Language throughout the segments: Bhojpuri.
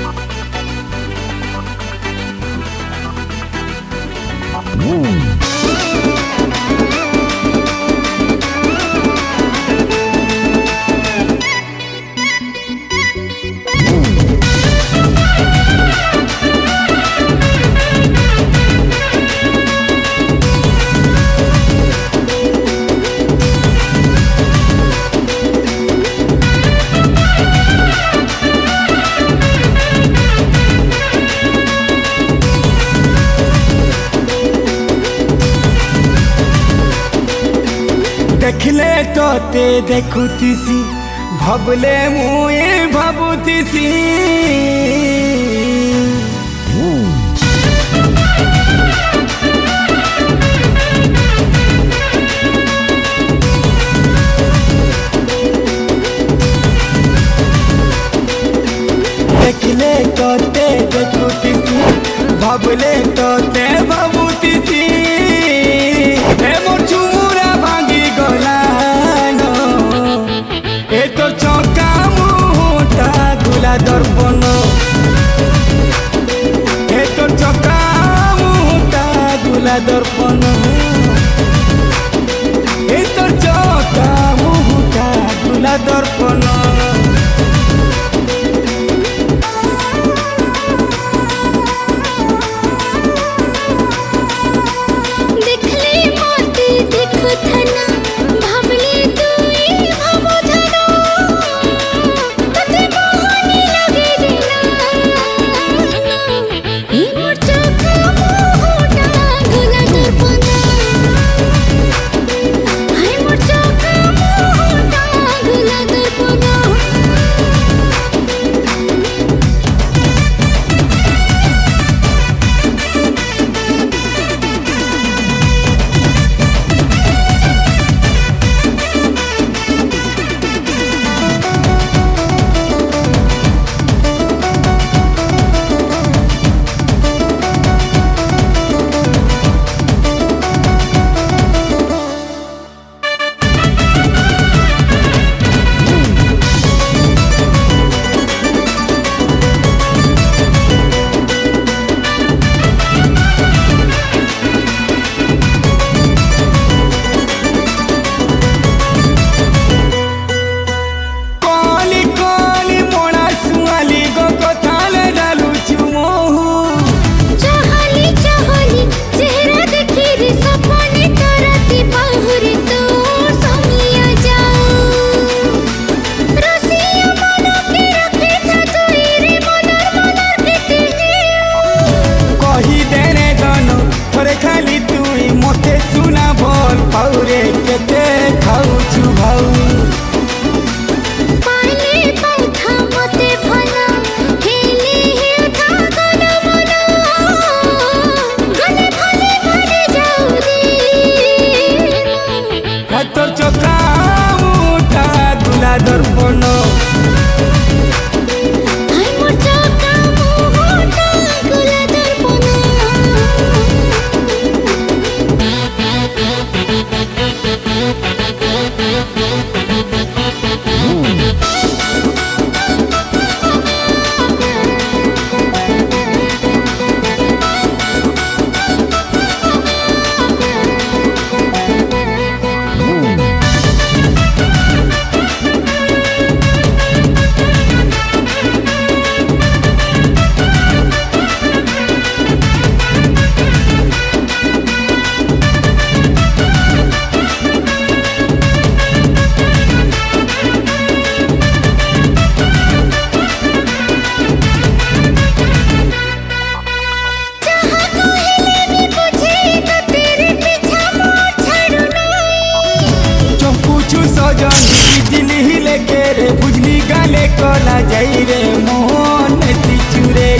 देखले तोते देखुतीसी भबले मुए भाबुतीसी देखले तोते देखुतीसी भबले तोते भाबुतीसी हे मोर चूरा भांगी गला ए तो चौका मुहटा गुला दर्पण ए तो चौका मुहटा गुला दर्पण ए तो चौका मुहटा गुला दर्पण खाली तुई मते सुना भल पाउरे केते खाउछु भाउ पाले पाउथा मते भला हेले हेउथा गन मन गने भले भले जाउ रे हातर चका मुठा गुला दर्पण बिजली लेके रे बुझली गाले कला जाई रे मोहन चुरे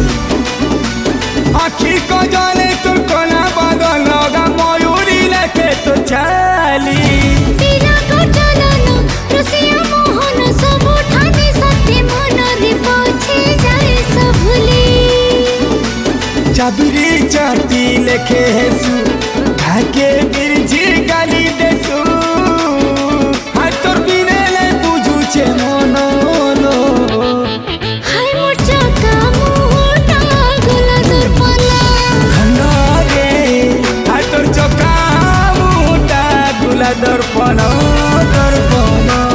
आखी को जाने तो कोना बदल लगा मयूरी लेके तो चाली बिना को चलना रसिया मोहन सब ठाने सत्य मन रे पछे जाए सबली चाबरी चाटी लेके हेसु ढाके बिरजी गाली देसु हाय मोर चका तुला दर्पण दर्पण